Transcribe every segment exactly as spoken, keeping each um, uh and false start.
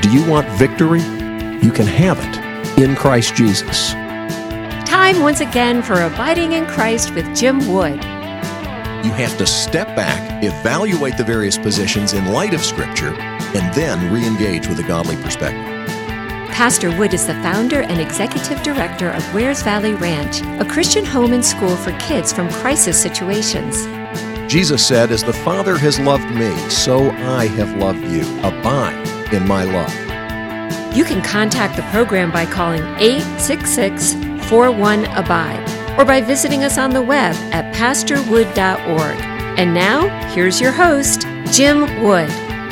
Do you want victory? You can have it in Christ Jesus. Time once again for Abiding in Christ with Jim Wood. You have to step back, evaluate the various positions in light of Scripture, and then re-engage with a godly perspective. Pastor Wood is the founder and executive director of Wares Valley Ranch, a Christian home and school for kids from crisis situations. Jesus said, "As the Father has loved me, so I have loved you. Abide in my love." You can contact the program by calling eight six six, four one, abide or by visiting us on the web at pastor wood dot org. And now, here's your host, Jim Wood.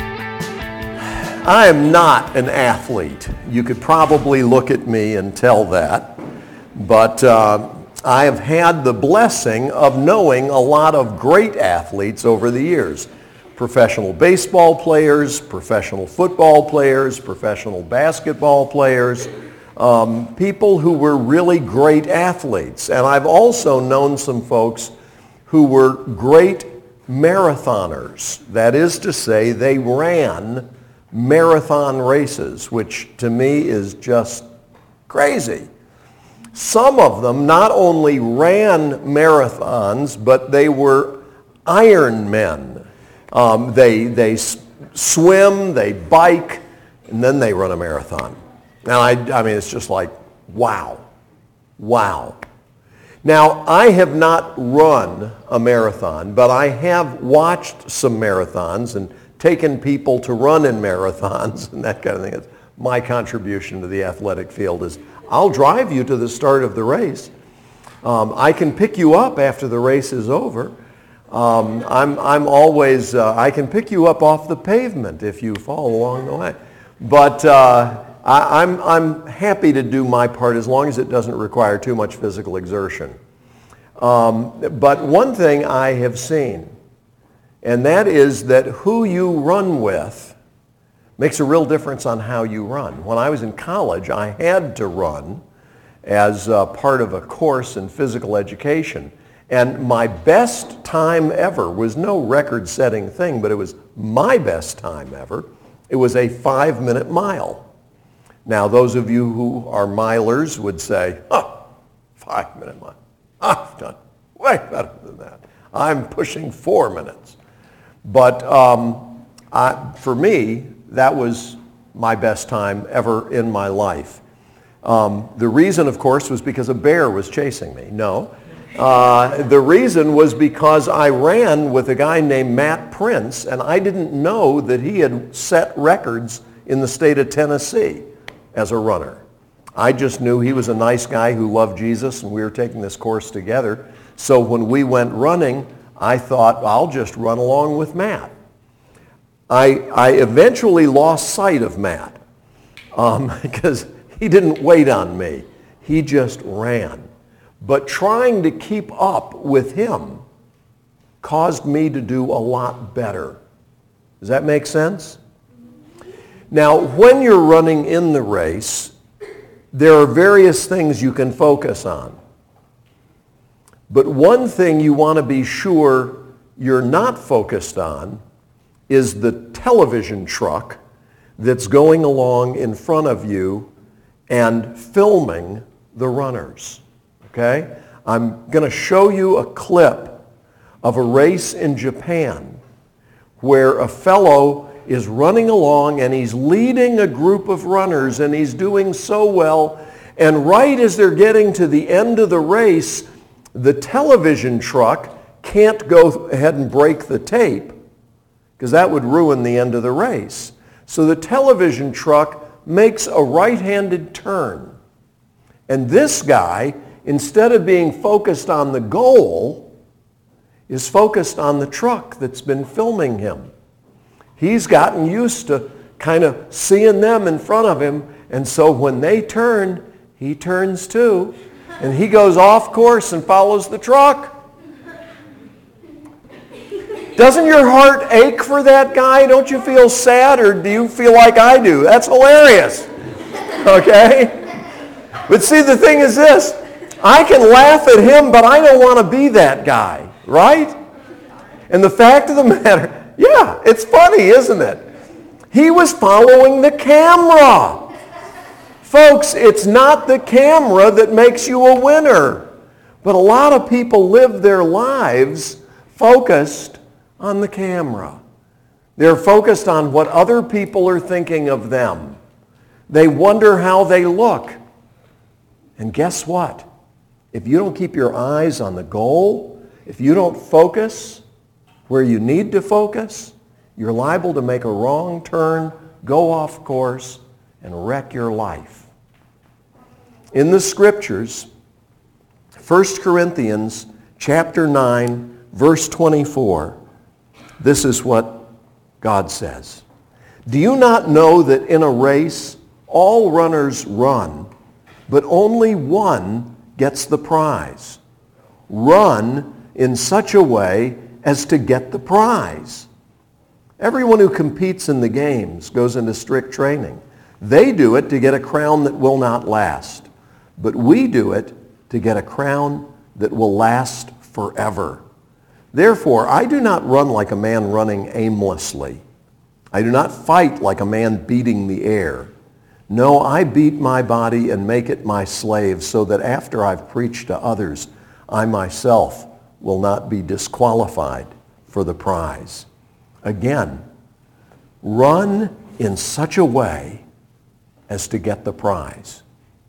I am not an athlete. You could probably look at me and tell that. But uh, I have had the blessing of knowing a lot of great athletes over the years. Professional baseball players, professional football players, professional basketball players, um, people who were really great athletes. And I've also known some folks who were great marathoners. That is to say, they ran marathon races, which to me is just crazy. Some of them not only ran marathons, but they were Iron Men. Um, they they s- swim, they bike, and then they run a marathon. And I, I mean, it's just like, wow, wow. Now, I have not run a marathon, but I have watched some marathons and taken people to run in marathons and that kind of thing. It's my contribution to the athletic field is I'll drive you to the start of the race. Um, I can pick you up after the race is over. Um, I'm, I'm always, uh, I can pick you up off the pavement if you fall along the way. But uh, I, I'm, I'm happy to do my part as long as it doesn't require too much physical exertion. Um, but one thing I have seen, and that is that who you run with makes a real difference on how you run. When I was in college, I had to run as uh, part of a course in physical education. And my best time ever was no record-setting thing, but it was my best time ever. It was a five-minute mile. Now, those of you who are milers would say, oh, five-minute mile. I've done way better than that. I'm pushing four minutes. But um, I, for me, that was my best time ever in my life. Um, the reason, of course, was because a bear was chasing me. No. Uh, the reason was because I ran with a guy named Matt Prince, and I didn't know that he had set records in the state of Tennessee as a runner. I just knew he was a nice guy who loved Jesus, and we were taking this course together. So when we went running, I thought, I'll just run along with Matt. I, I eventually lost sight of Matt um, because he didn't wait on me. He just ran. But trying to keep up with him caused me to do a lot better. Does that make sense? Now, when you're running in the race, there are various things you can focus on. But one thing you want to be sure you're not focused on is the television truck that's going along in front of you and filming the runners. Okay? I'm going to show you a clip of a race in Japan where a fellow is running along and he's leading a group of runners and he's doing so well. And right as they're getting to the end of the race, the television truck can't go ahead and break the tape because that would ruin the end of the race. So the television truck makes a right-handed turn. And this guy, instead of being focused on the goal, is focused on the truck that's been filming him. He's gotten used to kind of seeing them in front of him, and so when they turn, he turns too, and he goes off course and follows the truck. Doesn't your heart ache for that guy? Don't you feel sad, or do you feel like I do? That's hilarious. Okay? But see, the thing is this. I can laugh at him, but I don't want to be that guy, right? And the fact of the matter, yeah, it's funny, isn't it? He was following the camera. Folks, it's not the camera that makes you a winner. But a lot of people live their lives focused on the camera. They're focused on what other people are thinking of them. They wonder how they look. And guess what? If you don't keep your eyes on the goal, if you don't focus where you need to focus, you're liable to make a wrong turn, go off course, and wreck your life. In the scriptures, First Corinthians chapter nine, verse twenty-four, this is what God says. Do you not know that in a race all runners run, but only one gets the prize? Run in such a way as to get the prize. Everyone who competes in the games goes into strict training. They do it to get a crown that will not last, but we do it to get a crown that will last forever. Therefore, I do not run like a man running aimlessly. I do not fight like a man beating the air. No, I beat my body and make it my slave, so that after I've preached to others, I myself will not be disqualified for the prize. Again, run in such a way as to get the prize.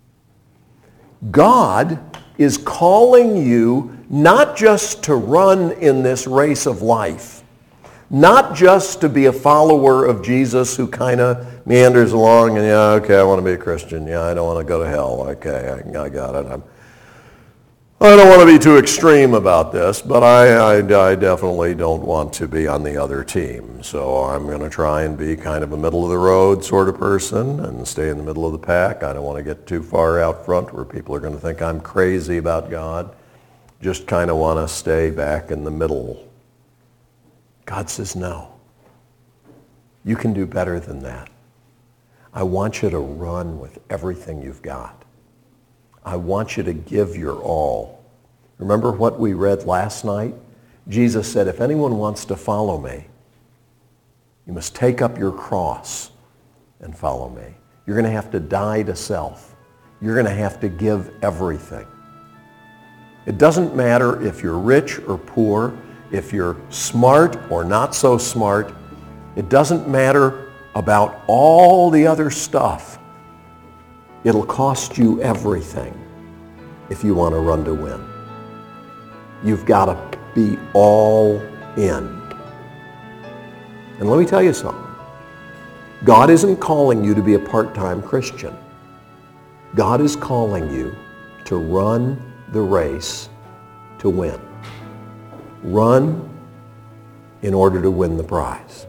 God is calling you not just to run in this race of life, not just to be a follower of Jesus who kind of meanders along and, yeah, okay, I want to be a Christian. Yeah, I don't want to go to hell. Okay, I, I got it. I'm, I don't want to be too extreme about this, but I, I, I definitely don't want to be on the other team. So I'm going to try and be kind of a middle-of-the-road sort of person and stay in the middle of the pack. I don't want to get too far out front where people are going to think I'm crazy about God. Just kind of want to stay back in the middle. God says, no. You can do better than that. I want you to run with everything you've got. I want you to give your all. Remember what we read last night? Jesus said, if anyone wants to follow me, you must take up your cross and follow me. You're going to have to die to self. You're going to have to give everything. It doesn't matter if you're rich or poor, if you're smart or not so smart. It doesn't matter about all the other stuff. It'll cost you everything if you want to run to win. You've got to be all in. And let me tell you something. God isn't calling you to be a part-time Christian. God is calling you to run the race to win. Run in order to win the prize.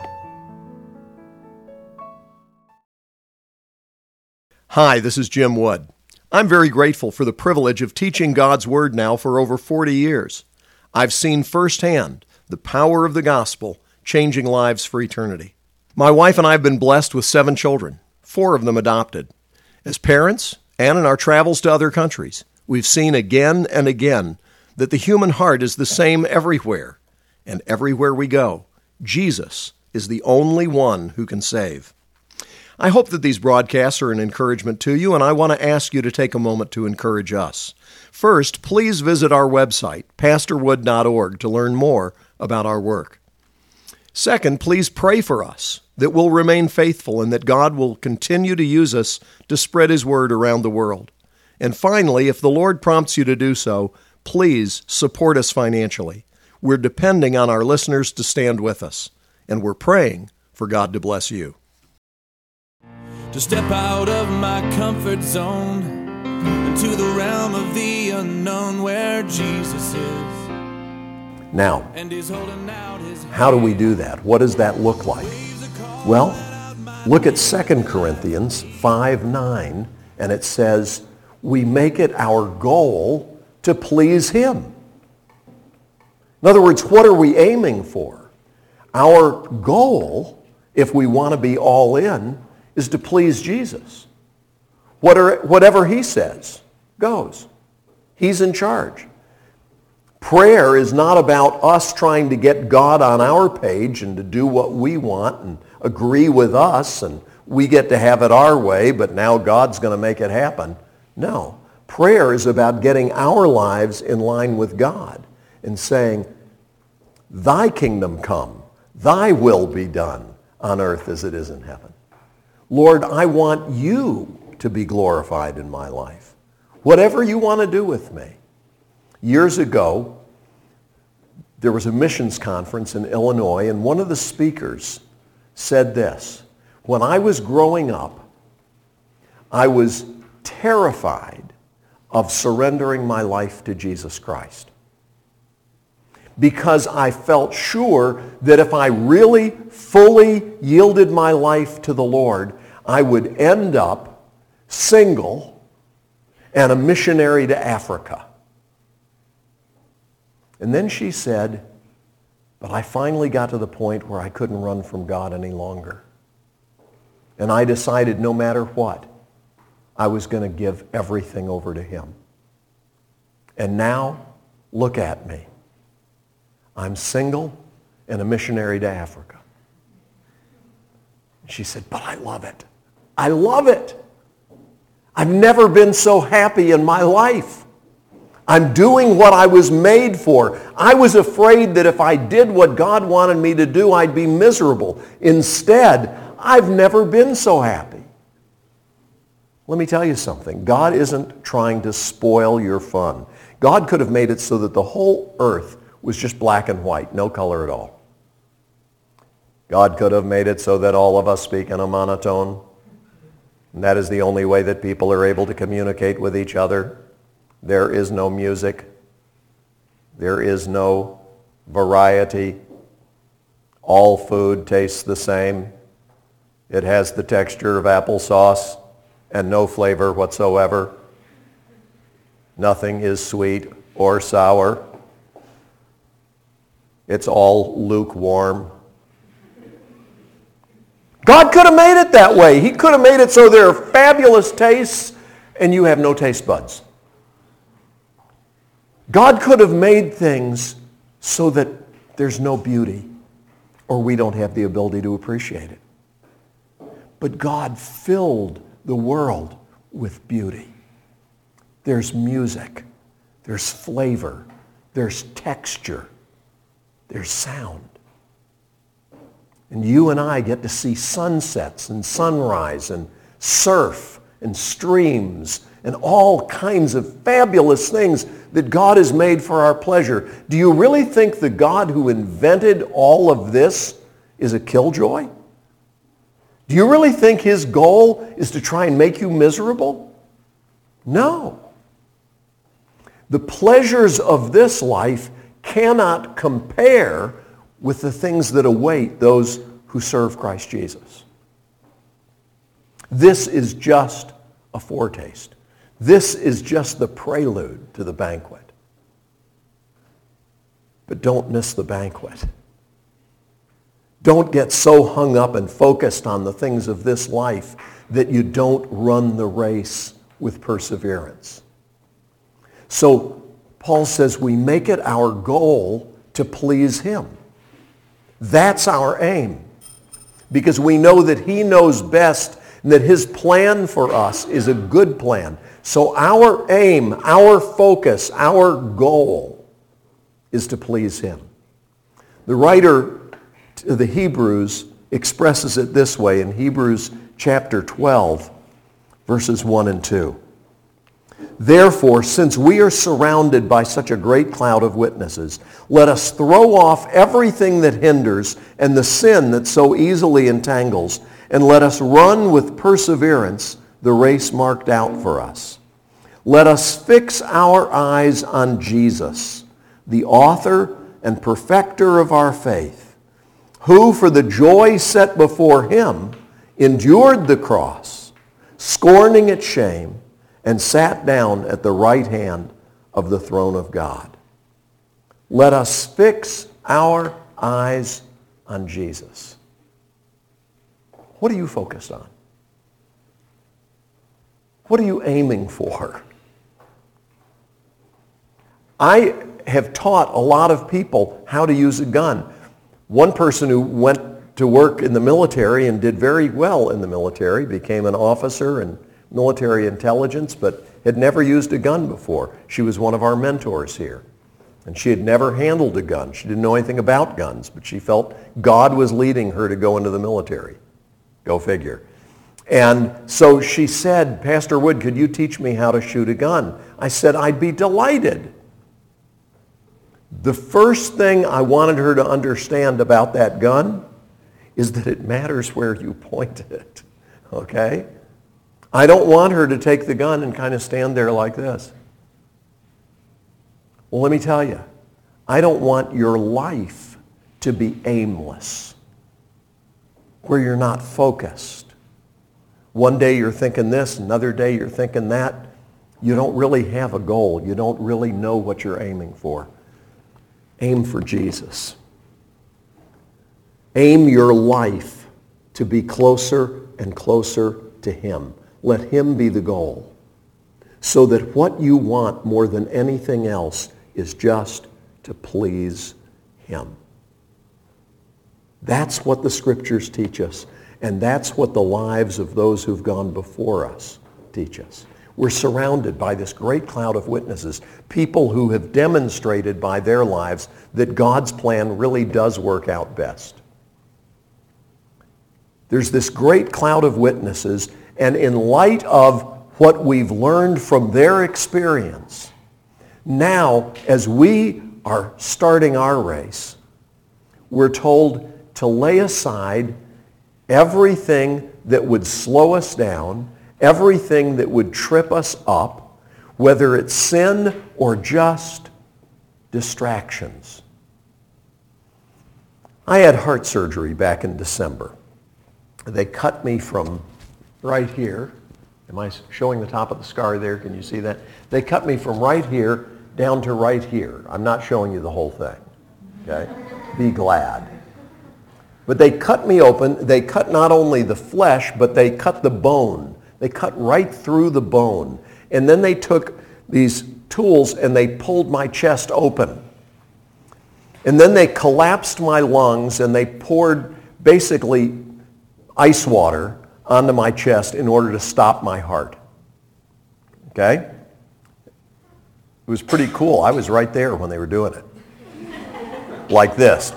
Hi, this is Jim Wood. I'm very grateful for the privilege of teaching God's Word now for over forty years. I've seen firsthand the power of the gospel changing lives for eternity. My wife and I have been blessed with seven children, four of them adopted. As parents, and in our travels to other countries, we've seen again and again that the human heart is the same everywhere, and everywhere we go, Jesus is the only one who can save. I hope that these broadcasts are an encouragement to you, and I want to ask you to take a moment to encourage us. First, please visit our website, pastor wood dot org, to learn more about our work. Second, please pray for us that we'll remain faithful and that God will continue to use us to spread His word around the world. And finally, if the Lord prompts you to do so, please support us financially. We're depending on our listeners to stand with us, and we're praying for God to bless you. To step out of my comfort zone into the realm of the unknown where Jesus is. Now, And he's holding out his how do we do that? What does that look like? Well, look at Second Corinthians five nine, and it says, we make it our goal to please Him. In other words, what are we aiming for? Our goal, if we want to be all in, is to please Jesus. Whatever He says goes. He's in charge. Prayer is not about us trying to get God on our page and to do what we want and agree with us and we get to have it our way, but now God's going to make it happen. No. Prayer is about getting our lives in line with God and saying, thy kingdom come, thy will be done on earth as it is in heaven. Lord, I want you to be glorified in my life. Whatever you want to do with me. Years ago, there was a missions conference in Illinois, and one of the speakers said this: when I was growing up, I was terrified of surrendering my life to Jesus Christ, because I felt sure that if I really fully yielded my life to the Lord, I would end up single and a missionary to Africa. And then she said, but I finally got to the point where I couldn't run from God any longer. And I decided no matter what, I was going to give everything over to him. And now, look at me. I'm single and a missionary to Africa. She said, but I love it. I love it. I've never been so happy in my life. I'm doing what I was made for. I was afraid that if I did what God wanted me to do, I'd be miserable. Instead, I've never been so happy. Let me tell you something. God isn't trying to spoil your fun. God could have made it so that the whole earth was just black and white, no color at all. God could have made it so that all of us speak in a monotone. And that is the only way that people are able to communicate with each other. There is no music. There is no variety. All food tastes the same. It has the texture of applesauce and no flavor whatsoever. Nothing is sweet or sour. It's all lukewarm. God could have made it that way. He could have made it so there are fabulous tastes and you have no taste buds. God could have made things so that there's no beauty or we don't have the ability to appreciate it. But God filled the world with beauty. There's music, there's flavor, there's texture, there's sound. And you and I get to see sunsets and sunrise and surf and streams and all kinds of fabulous things that God has made for our pleasure. Do you really think the God who invented all of this is a killjoy? Do you really think his goal is to try and make you miserable? No. The pleasures of this life cannot compare with the things that await those who serve Christ Jesus. This is just a foretaste. This is just the prelude to the banquet. But don't miss the banquet. Don't get so hung up and focused on the things of this life that you don't run the race with perseverance. So Paul says we make it our goal to please him. That's our aim. Because we know that he knows best and that his plan for us is a good plan. So our aim, our focus, our goal is to please him. The writer to the Hebrews expresses it this way in Hebrews chapter twelve, verses one and two. Therefore, since we are surrounded by such a great cloud of witnesses, let us throw off everything that hinders and the sin that so easily entangles, and let us run with perseverance the race marked out for us. Let us fix our eyes on Jesus, the author and perfecter of our faith, who for the joy set before him endured the cross, scorning its shame, and sat down at the right hand of the throne of God. Let us fix our eyes on Jesus. What are you focused on? What are you aiming for? I have taught a lot of people how to use a gun. One person who went to work in the military and did very well in the military, became an officer in military intelligence, but had never used a gun before. She was one of our mentors here. And she had never handled a gun. She didn't know anything about guns, but she felt God was leading her to go into the military. Go figure. And so she said, Pastor Wood, could you teach me how to shoot a gun? I said, I'd be delighted. The first thing I wanted her to understand about that gun is that it matters where you point it, okay? I don't want her to take the gun and kind of stand there like this. Well, let me tell you, I don't want your life to be aimless, where you're not focused. One day you're thinking this, another day you're thinking that. You don't really have a goal. You don't really know what you're aiming for. Aim for Jesus. Aim your life to be closer and closer to him. Let him be the goal, so that what you want more than anything else is just to please him. That's what the scriptures teach us, and that's what the lives of those who've gone before us teach us. We're surrounded by this great cloud of witnesses, people who have demonstrated by their lives that God's plan really does work out best. There's this great cloud of witnesses, and in light of what we've learned from their experience, now, as we are starting our race, we're told to lay aside everything that would slow us down, everything that would trip us up, whether it's sin or just distractions. I had heart surgery back in December. They cut me from right here. Am I showing the top of the scar there? Can you see that? They cut me from right here down to right here. I'm not showing you the whole thing, okay? Be glad. But they cut me open. They cut not only the flesh, but they cut the bone. They cut right through the bone. And then they took these tools and they pulled my chest open. And then they collapsed my lungs and they poured basically ice water onto my chest in order to stop my heart. Okay? It was pretty cool. I was right there when they were doing it. Like this.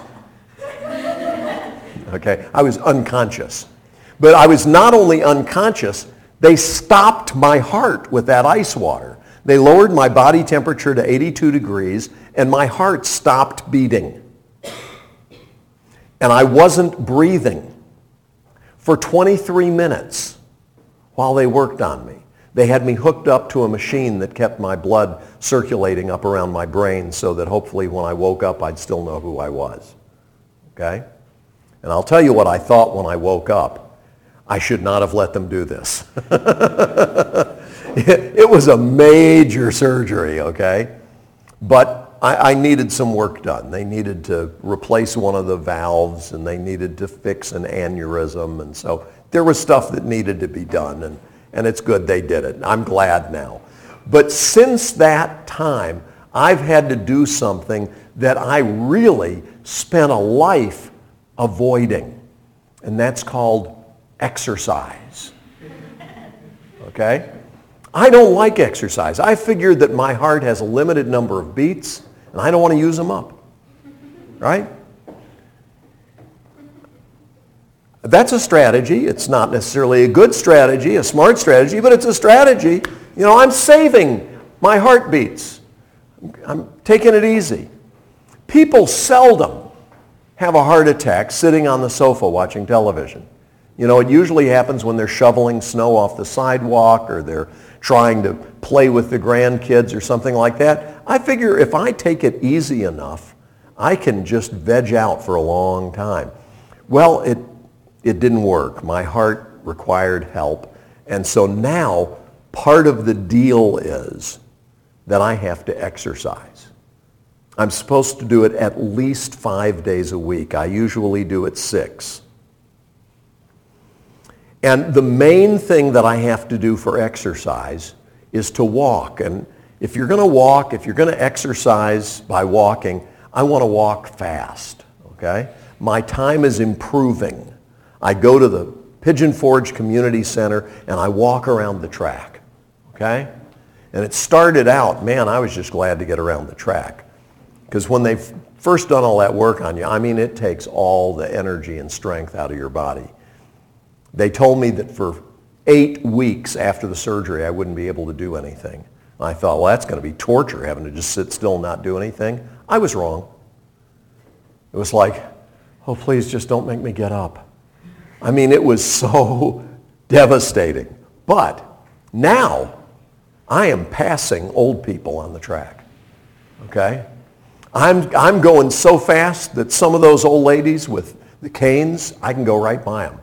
Okay? I was unconscious. But I was not only unconscious, they stopped my heart with that ice water. They lowered my body temperature to eighty-two degrees, and my heart stopped beating. And I wasn't breathing for twenty-three minutes while they worked on me. They had me hooked up to a machine that kept my blood circulating up around my brain so that hopefully when I woke up, I'd still know who I was. Okay? And I'll tell you what I thought when I woke up. I should not have let them do this. it, it was a major surgery, okay? But I, I needed some work done. They needed to replace one of the valves, and they needed to fix an aneurysm, and so there was stuff that needed to be done, and, and it's good they did it. I'm glad now. But since that time, I've had to do something that I really spent a life avoiding, and that's called exercise. Okay? I don't like exercise. I figured that my heart has a limited number of beats, and I don't want to use them up. Right? That's a strategy. It's not necessarily a good strategy, a smart strategy, but it's a strategy. You know, I'm saving my heartbeats. I'm taking it easy. People seldom have a heart attack sitting on the sofa watching television. You know, it usually happens when they're shoveling snow off the sidewalk or they're trying to play with the grandkids or something like that. I figure if I take it easy enough, I can just veg out for a long time. Well, it it didn't work. My heart required help. And so now part of the deal is that I have to exercise. I'm supposed to do it at least five days a week. I usually do it six. And the main thing that I have to do for exercise is to walk. And if you're going to walk, if you're going to exercise by walking, I want to walk fast, okay? my time is improving. I go to the Pigeon Forge Community Center and I walk around the track, okay? And it started out, man, I was just glad to get around the track. Because when they've first done all that work on you, I mean, it takes all the energy and strength out of your body. They told me that for eight weeks after the surgery, I wouldn't be able to do anything. I thought, well, that's going to be torture, having to just sit still and not do anything. I was wrong. It was like, oh, please just don't make me get up. I mean, it was so devastating. But now, I am passing old people on the track, okay? I'm, I'm going so fast that some of those old ladies with the canes, I can go right by them.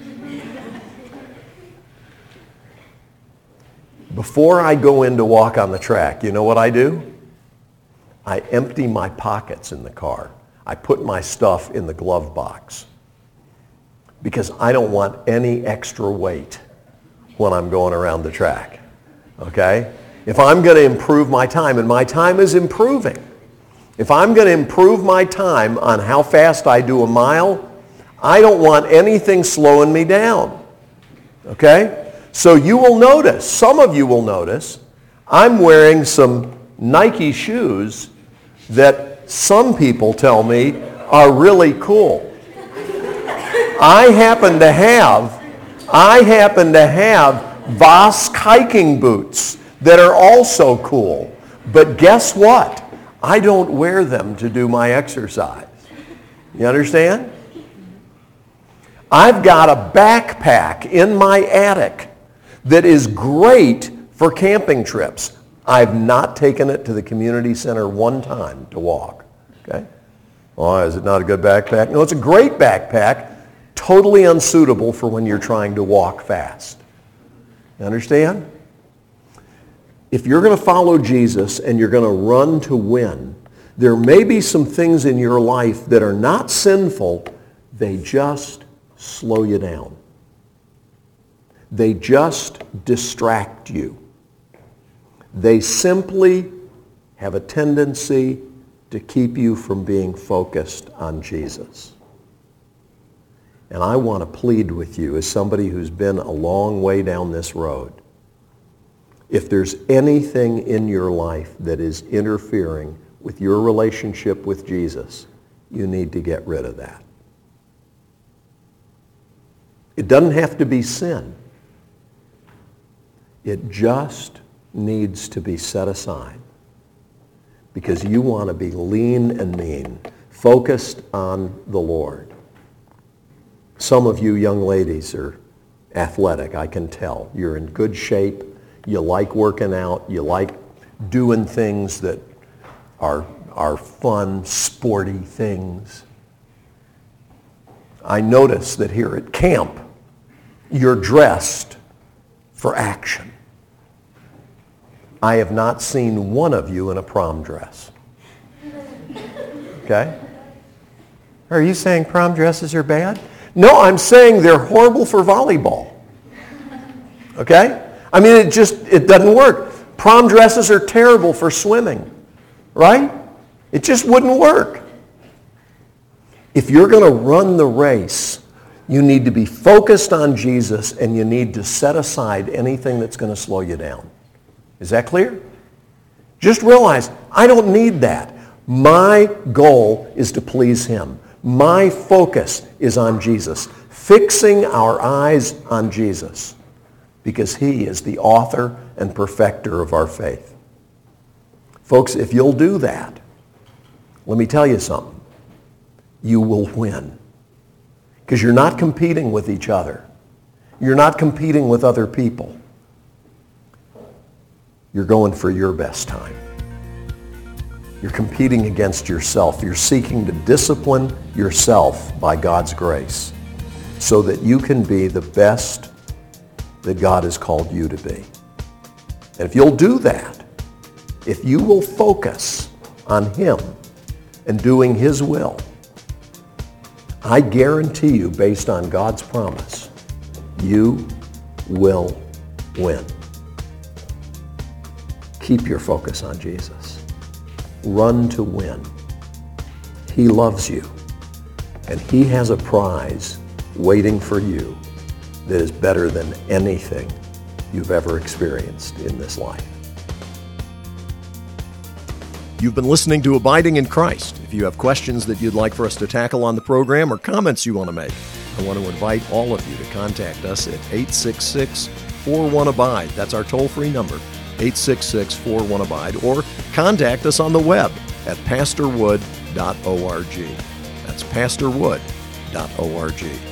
Before I go in to walk on the track, you know what I do? I empty my pockets in the car. I put my stuff in the glove box because I don't want any extra weight when I'm going around the track, okay? If I'm going to improve my time, and my time is improving, if I'm going to improve my time on how fast I do a mile, I don't want anything slowing me down, okay? So you will notice, some of you will notice, I'm wearing some Nike shoes that some people tell me are really cool. I happen to have, I happen to have Voss hiking boots that are also cool. But guess what? I don't wear them to do my exercise. You understand? I've got a backpack in my attic that is great for camping trips. I've not taken it to the community center one time to walk. Okay? Oh, is it not a good backpack? No, it's a great backpack, totally unsuitable for when you're trying to walk fast. You understand? If you're going to follow Jesus and you're going to run to win, there may be some things in your life that are not sinful, they just slow you down. They just distract you. They simply have a tendency to keep you from being focused on Jesus. And I want to plead with you as somebody who's been a long way down this road. If there's anything in your life that is interfering with your relationship with Jesus, you need to get rid of that. It doesn't have to be sin. It just needs to be set aside because you want to be lean and mean, focused on the Lord. Some of you young ladies are athletic, I can tell. You're in good shape. You like working out. You like doing things that are, are fun, sporty things. I notice that here at camp, you're dressed for action. I have not seen one of you in a prom dress. Okay? Are you saying prom dresses are bad? No, I'm saying they're horrible for volleyball. Okay? I mean, it just, it doesn't work. Prom dresses are terrible for swimming, right? It just wouldn't work. If you're going to run the race, you need to be focused on Jesus and you need to set aside anything that's going to slow you down. Is that clear? Just realize, I don't need that. My goal is to please him. My focus is on Jesus. Fixing our eyes on Jesus because he is the author and perfecter of our faith. Folks, if you'll do that, let me tell you something. You will win. Because you're not competing with each other. You're not competing with other people. You're going for your best time. You're competing against yourself. You're seeking to discipline yourself by God's grace so that you can be the best that God has called you to be. And if you'll do that, if you will focus on him and doing his will, I guarantee you, based on God's promise, you will win. Keep your focus on Jesus. Run to win. He loves you. And He has a prize waiting for you that is better than anything you've ever experienced in this life. You've been listening to Abiding in Christ. If you have questions that you'd like for us to tackle on the program or comments you want to make, I want to invite all of you to contact us at eight six six, four one, ABIDE. That's our toll-free number, eight six six, four one, ABIDE, or contact us on the web at pastor wood dot org. That's pastor wood dot org.